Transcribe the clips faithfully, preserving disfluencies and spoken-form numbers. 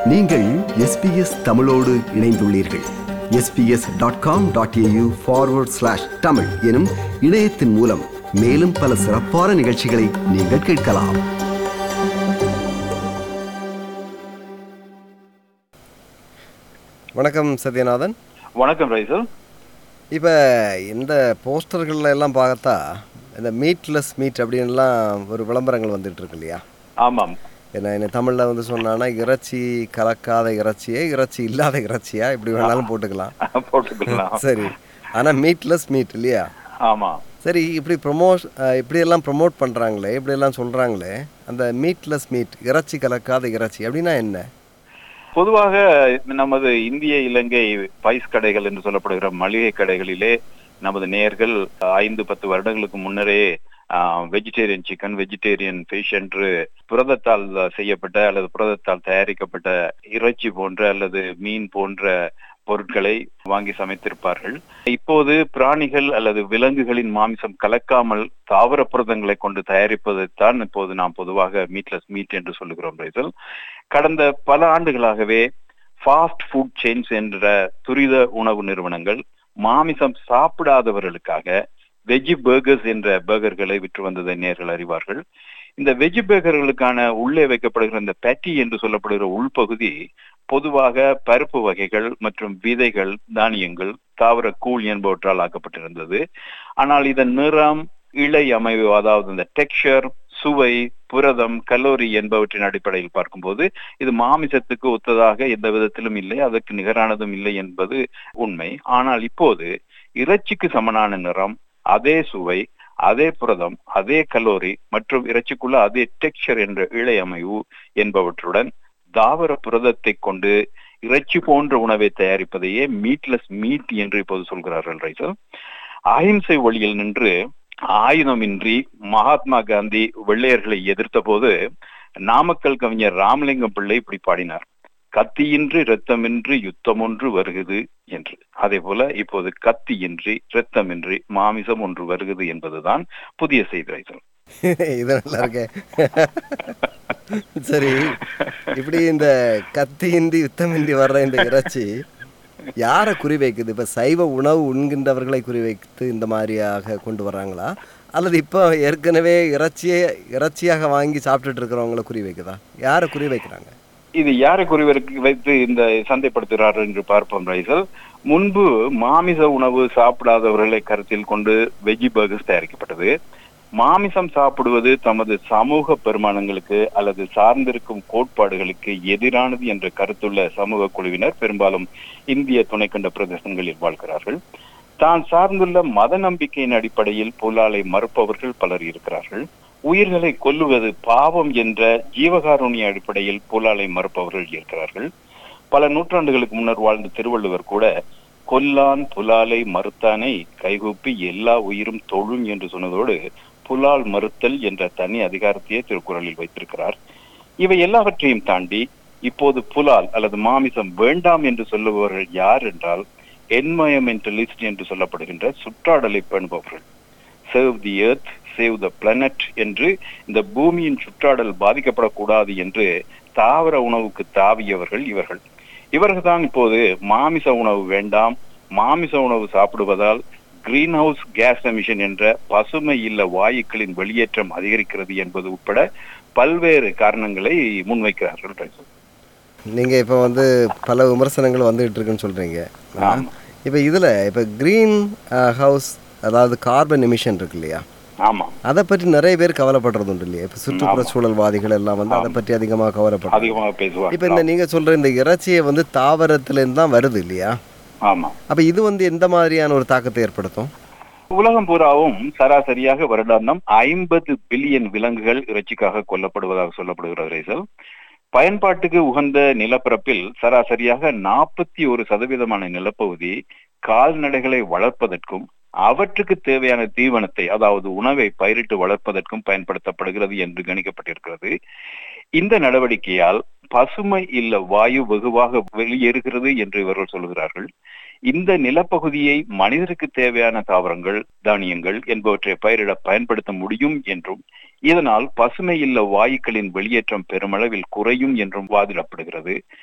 நீங்கள் எஸ்பிஎஸ் தமிழோடு இணைந்துள்ளீர்கள். SBS dot com dot AU forward slash Tamil எனும் இணையத்தின் மூலம் மேலும் பல சிறப்பான நிகழ்ச்சிகளை நீங்கள் கேட்கலாம். வணக்கம் சத்யநாதன். வணக்கம் ரைசல். இப்போ இந்த போஸ்டர்கள்ல எல்லாம் பார்த்தா இந்த மீட்லெஸ் மீட் அப்படின்லாம் ஒரு விளம்பரங்கள் வந்துட்டு இருக்கு இல்லையா? ஆமாம். ஏன்னா என்ன தமிழில் வந்து சொன்னான்னா இறைச்சி கலக்காத இறைச்சியே இறைச்சி இல்லாத இறைச்சியா இப்படி வேணாலும் போட்டுக்கலாம் போட்டுக்கலாம். சரி, ஆனால் மீட்லெஸ் மீட் இல்லையா? ஆமாம். சரி, இப்படி ப்ரொமோட் இப்படியெல்லாம் ப்ரொமோட் பண்ணுறாங்களே, இப்படியெல்லாம் சொல்கிறாங்களே, அந்த மீட்லெஸ் மீட் இறைச்சி கலக்காத இறைச்சி அப்படின்னா என்ன? பொதுவாக நமது இந்திய இலங்கை பைஸ் கடைகள் என்று சொல்லப்படுகிற மளிகை கடைகளிலே நமது நேயர்கள் ஐந்து பத்து வருடங்களுக்கு முன்னரே வெஜிடேரியன் சிக்கன், வெஜிடேரியன் ஃபிஷ் என்று புரதத்தால் செய்யப்பட்ட அல்லது புரதத்தால் தயாரிக்கப்பட்ட இறைச்சி போன்ற அல்லது மீன் போன்ற பொருட்களை வாங்கி சமைத்திருப்பார்கள். இப்போது பிராணிகள் அல்லது விலங்குகளின் மாமிசம் கலக்காமல் தாவர புரதங்களை கொண்டு தயாரிப்பதைத்தான் இப்போது நாம் பொதுவாக மீட்லெஸ் மீட் என்று சொல்லுகிறோம் ரைசல். கடந்த பல ஆண்டுகளாகவே ஃபாஸ்ட் ஃபுட் செயின்ஸ் என்ற துரித உணவு நிறுவனங்கள் மாமிசம் சாப்பிடாதவர்களுக்காக வெஜி பர்கர்ஸ் என்ற பர்கர்களை விற்று வந்ததை நேர்கள் அறிவார்கள். இந்த வெஜி பர்கர்களுக்கான உள்ளே வைக்கப்படுகிற இந்த பேட்டி என்று சொல்லப்படுகிற உள்பகுதி பொதுவாக பருப்பு வகைகள் மற்றும் விதைகள், தானியங்கள், தாவர கூழ் என்பவற்றால் ஆக்கப்பட்டிருந்தது. ஆனால் இதன் நிறம், இழை அமைவு, அதாவது இந்த டெக்ஸ்சர், சுவை, புரதம், கலோரி என்பவற்றின் அடிப்படையில் பார்க்கும்போது இது மாமிசத்துக்கு ஒத்ததாக எந்த விதத்திலும் இல்லை, அதற்கு நிகரானதும் இல்லை என்பது உண்மை. ஆனால் இப்போது இறைச்சிக்கு சமனான நிறம், அதே சுவை, அதே புரதம், அதே கலோரி மற்றும் இறைச்சிக்குள்ள அதே டெக்ஸ்சர் என்ற இழை அமைவு என்பவற்றுடன் தாவர புரதத்தை கொண்டு இறைச்சி போன்ற உணவை தயாரிப்பதையே மீட்லெஸ் மீட் என்று இப்போது சொல்கிறார்கள் ரைசல். அஹிம்சை வழியில் நின்று ஆயுதமின்றி மகாத்மா காந்தி வெள்ளையர்களை எதிர்த்த போது நாமக்கல் கவிஞர் ராமலிங்கம் பிள்ளை இப்படி பாடினார்: கத்தியின்றி இரத்தமின்றி யுத்தம் ஒன்று வருகிறது என்று. அதே போல இப்போது கத்தியின்றி இரத்தமின்றி மாமிசம் ஒன்று வருகிறது என்பதுதான் புதிய செய்தி ரைசல். இது நல்லா இருக்கே. சரி, இப்படி இந்த கத்தியின்றி யுத்தமின்றி வர்ற இந்த இறைச்சி யாரை குறிவைக்குது? இப்ப சைவ உணவு உண்கின்றவர்களை குறிவைத்து இந்த மாதிரியாக கொண்டு வர்றாங்களா, அல்லது இப்போ ஏற்கனவே இறைச்சியே இறைச்சியாக வாங்கி சாப்பிட்டுட்டு இருக்கிறவங்களை குறிவைக்குதா? யாரை குறிவைக்கிறாங்க? இது யாரை குறிவைக்கு வைத்து இந்த சந்தைப்படுத்துகிறார்கள் என்று பார்ப்போம் ரைசல். முன்பு மாமிச உணவு சாப்பிடாதவர்களை கருத்தில் கொண்டு வெஜி பர்கர்ஸ் தயாரிக்கப்பட்டது. மாமிசம் சாப்பிடுவது தமது சமூக பெருமானங்களுக்கு அல்லது சார்ந்திருக்கும் கோட்பாடுகளுக்கு எதிரானது என்ற கருத்துள்ள சமூக குழுவினர் பெரும்பாலும் இந்திய துணைக்கண்ட பிரதேசங்களில் வாழ்கிறார்கள். தான் சார்ந்துள்ள மத நம்பிக்கையின் அடிப்படையில் புலாலை மறுப்பவர்கள் பலர் இருக்கிறார்கள். உயிர்களை கொல்லுவது பாவம் என்ற ஜீவகாருண்ய அடிப்படையில் புலாலை மறுப்பவர்கள் இருக்கிறார்கள். பல நூற்றாண்டுகளுக்கு முன்னர் வாழ்ந்த திருவள்ளுவர் கூட கொல்லான் புலாலை மறுத்தானை கைகூப்பி எல்லா உயிரும் தொழும் என்று சொன்னதோடு புலால் மறுத்தல் என்ற தனி அதிகாரத்தையே திருக்குறளில் வைத்திருக்கிறார். இவை எல்லாவற்றையும் தாண்டி இப்போது புலால் அல்லது மாமிசம் வேண்டாம் என்று சொல்லுபவர்கள் யார் என்றால் என்வயர்மெண்டலிஸ்ட் என்று சொல்லப்படுகின்ற சுற்றாடலை பேணுபவர்கள். Save the earth, save the planet என்று இந்த பூமியின் சுற்றாடல் பாதிக்கப்படக்கூடாது என்று தாவர உணவுக்கு தாவியவர்கள் இவர்கள். இவர்கள் தான் இப்போது மாமிச உணவு வேண்டாம், மாமிச உணவு சாப்பிடுவதால் கிரீன் ஹவுஸ் கேஸ் எமிஷன் என்ற பசுமை இல்ல வாயுக்களின் வெளியேற்றம் அதிகரிக்கிறது என்பது உட்பட பல்வேறு காரணங்களை முன்வைக்கிறார்கள். நீங்க இப்ப வந்து பல விமர்சனங்கள் வந்துகிட்டு இருக்குன்னு சொல்றீங்க. இப்ப இதுல இப்ப கிரீன் ஹவுஸ் அதாவது கார்பன் எமிஷன் இருக்கு இல்லையா? ஆமா. அதை பற்றி நிறைய பேர் கவலைப்படுறது உண்டு இல்லையா? இப்ப சுற்றுப்புற சூழல்வாதிகள் எல்லாம் வந்து அதை பற்றி அதிகமாக கவலைப்படுறாங்க, அதிகமாக பேசுவாங்க. இப்ப இந்த நீங்க சொல்ற இந்த இறைச்சியை வந்து தாவரத்துல இருந்து தான் வருது இல்லையா? ஆமா. அப்ப இது வந்து எந்த மாதிரியான ஒரு தாக்கத்தை ஏற்படுத்தும்? உலகம் பூராவும் சராசரியாக வருடாந்தம் ஐம்பது பில்லியன் விலங்குகள் இறைச்சிக்காக கொல்லப்படுவதாக சொல்லப்படுகிறது. பயன்பாட்டுக்கு உகந்த நிலப்பரப்பில் சராசரியாக நாற்பத்தி ஒரு சதவீதமான நிலப்பகுதி கால்நடைகளை வளர்ப்பதற்கும் அவற்றுக்கு தேவையான தீவனத்தை, அதாவது உணவை பயிரிட்டு வளர்ப்பதற்கும் பயன்படுத்தப்படுகிறது என்று கணிக்கப்பட்டிருக்கிறது. இந்த நடவடிக்கையால் பசுமை இல்ல வாயு வெகுவாக வெளியேறுகிறது என்று இவர்கள் சொல்கிறார்கள். இந்த நிலப்பகுதியை மனிதருக்கு தேவையான தாவரங்கள், தானியங்கள் என்பவற்றை பயிரிட பயன்படுத்த முடியும் என்றும் இதனால் பசுமை இல்ல வாயுக்களின் வெளியேற்றம் பெருமளவில் குறையும் என்றும் வாதிடப்படுகிறது.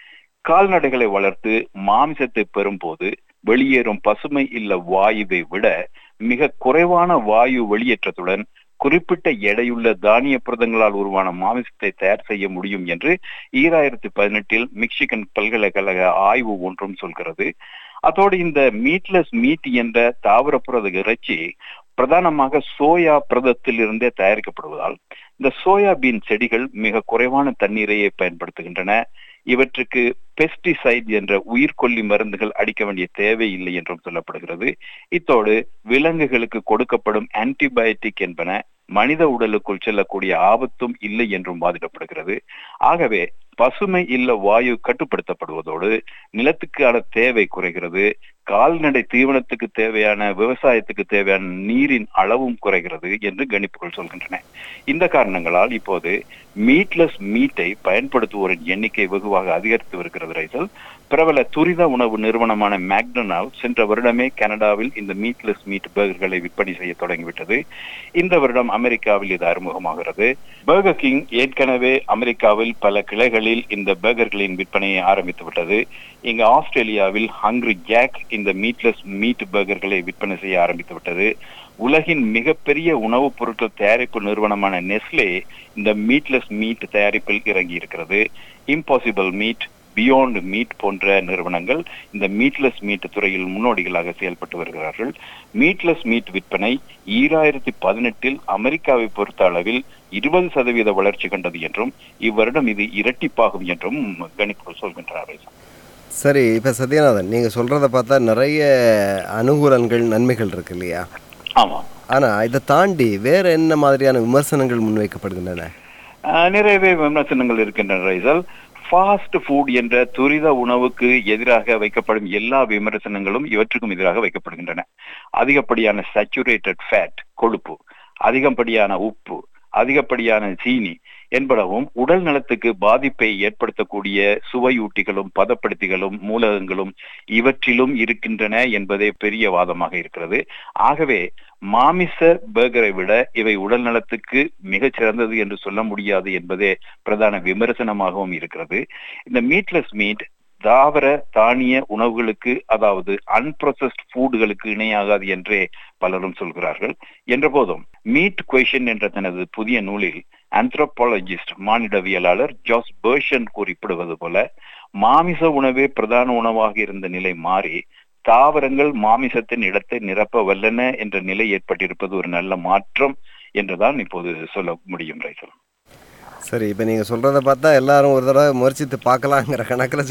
கால்நடைகளை வளர்த்து மாமிசத்தை பெறும்போது வெளியேறும் பசுமை இல்ல வாயுவை விட மிக குறைவான வாயு வெளியேற்றத்துடன் குறிப்பிட்ட எடையுள்ள தானிய புரதங்களால் உருவான மாமிசத்தை தயார் செய்ய முடியும் என்று ஈராயிரத்தி பதினெட்டில் மிச்சிகன் பல்கலைக்கழக ஆய்வு ஒன்றும் சொல்கிறது. அதோடு இந்த மீட்லெஸ் மீட் என்ற தாவர புரத இறைச்சி பிரதானமாக சோயா புரதத்தில் இருந்தே தயாரிக்கப்படுவதால் இந்த சோயாபீன் செடிகள் மிக குறைவான தண்ணீரையே பயன்படுத்துகின்றன. இவற்றுக்கு பெஸ்டிசைட் என்ற உயிர்கொல்லி மருந்துகள் அடிக்க வேண்டிய தேவை இல்லை என்றும் சொல்லப்படுகிறது. இத்தோடு விலங்குகளுக்கு கொடுக்கப்படும் ஆன்டிபயோட்டிக் என்பன மனித உடலுக்குள் செல்லக்கூடிய ஆபத்தும் இல்லை என்றும் வாதிடப்படுகிறது. ஆகவே பசுமை இல்ல வாயு கட்டுப்படுத்தப்படுவதோடு நிலத்துக்கான தேவை குறைகிறது, கால்நடை தீவனத்துக்கு தேவையான விவசாயத்துக்கு தேவையான நீரின் அளவும் குறைகிறது என்று கணிப்புகள் சொல்கின்றன. இந்த காரணங்களால் இப்போது மீட்லெஸ் மீட்டை பயன்படுத்துவோரின் எண்ணிக்கை வெகுவாக அதிகரித்து வருகிறது. ரைசல், பிரபல துரித உணவு நிறுவனமான மேக்டொனால்ட் சென்ற வருடமே கனடாவில் இந்த மீட்லெஸ் மீட் பர்கர்களை விற்பனை செய்ய தொடங்கிவிட்டது. இந்த வருடம் அமெரிக்காவில் இது அறிமுகமாகிறது. பர்கர் கிங் ஏற்கனவே அமெரிக்காவில் பல கிளைகளில் இந்த பர்கர்களின் விற்பனையை ஆரம்பித்து விட்டது. இங்கு ஆஸ்திரேலியாவில் ஹங்கிரி ஜாக் இந்த மீட்லெஸ் மீட் பர்கர்களை விற்பனை செய்ய ஆரம்பித்து விட்டது. உலகின் மிகப்பெரிய உணவுப் பொருட்கள் தயாரிப்பு நிறுவனமான நெஸ்லே இந்த மீட்லெஸ் மீட் தயாரிப்பில் இறங்கி இருக்கிறது. இம்பாசிபிள் மீட், பியாண்ட் மீட் போன்ற நிறுவனங்கள் இந்த மீட்லெஸ் மீட் துறையில் முன்னோடிகளாக செயல்பட்டு வருகிறார்கள். மீட்லெஸ் மீட் விற்பனை ஈராயிரத்தி பதினெட்டில் அமெரிக்காவை பொறுத்த அளவில் இருபது சதவீத வளர்ச்சி கண்டது என்றும் இவ்வருடம் இது இரட்டிப்பாகும் என்றும் கணிப்புகள் சொல்கின்றார்கள். சரி, இப்போ சத்யநாதன், நீங்கள் சொல்கிறத பார்த்தா நிறைய அனுகூலங்கள் நன்மைகள் இருக்கு இல்லையா? ஆமாம். ஆனால் இதை தாண்டி வேற என்ன மாதிரியான விமர்சனங்கள் முன்வைக்கப்படுகின்றன? நிறையவே விமர்சனங்கள் இருக்கின்றன ரைசல். ஃபாஸ்ட் ஃபுட் என்ற துரித உணவுக்கு எதிராக வைக்கப்படும் எல்லா விமர்சனங்களும் இவற்றுக்கும் எதிராக வைக்கப்படுகின்றன. அதிகப்படியான சேச்சுரேட்டட் ஃபேட், கொழுப்பு, அதிகப்படியான உப்பு, அதிகப்படியான சீனி என்பனவும் உடல் நலத்துக்கு பாதிப்பை ஏற்படுத்தக்கூடிய சுவையூட்டிகளும் பதப்படுத்திகளும் மூலகங்களும் இவற்றிலும் இருக்கின்றன என்பதே பெரிய வாதமாக இருக்கிறது. ஆகவே மாமிச பர்கரை விட இவை உடல் நலத்துக்கு மிகச் சிறந்தது என்று சொல்ல முடியாது என்பதே பிரதான விமர்சனமாகவும் இருக்கிறது. இந்த மீட்லெஸ் மீட் தாவர தானிய உணவுகளுக்கு, அதாவது அன்ப்ரோசஸ்ட் ஃபுட்களுக்கு இணையாகாது என்றே பலரும் சொல்கிறார்கள். என்ற போதும் மீட் குவேஷன் என்ற தனது புதிய நூலில் ஆந்த்ரோபாலஜிஸ்ட் மானிடவியலாளர் ஜாஸ் பெர்ஷன் குறிப்பிடுவது போல மாமிச உணவே பிரதான உணவாக இருந்த நிலை மாறி தாவரங்கள் மாமிசத்தின் இடத்தை நிரப்ப வல்லன என்ற நிலை ஏற்பட்டிருப்பது ஒரு நல்ல மாற்றம் என்றுதான் இப்போது சொல்ல முடியும். ரைசல், சரி, இப்போ நீங்கள் சொல்கிறத பார்த்தா எல்லாரும் ஒரு தடவை முயற்சித்து பார்க்கலாங்கிற கணக்கில்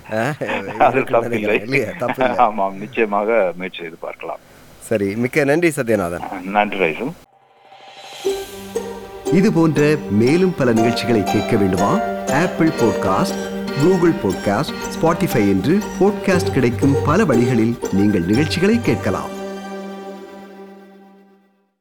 தப்பு. ஆமாம், நிச்சயமாக முயற்சி செய்து பார்க்கலாம். சரி, மிக்க நன்றி சத்யநாதன். நன்றி ரைசல். இது போன்ற மேலும் பல நிகழ்ச்சிகளை கேட்க வேண்டுமா? Apple podcast, Google podcast, Spotify என்று பாட்காஸ்ட் கிடைக்கும் பல வழிகளில் நீங்கள் நிகழ்ச்சிகளை கேட்கலாம்.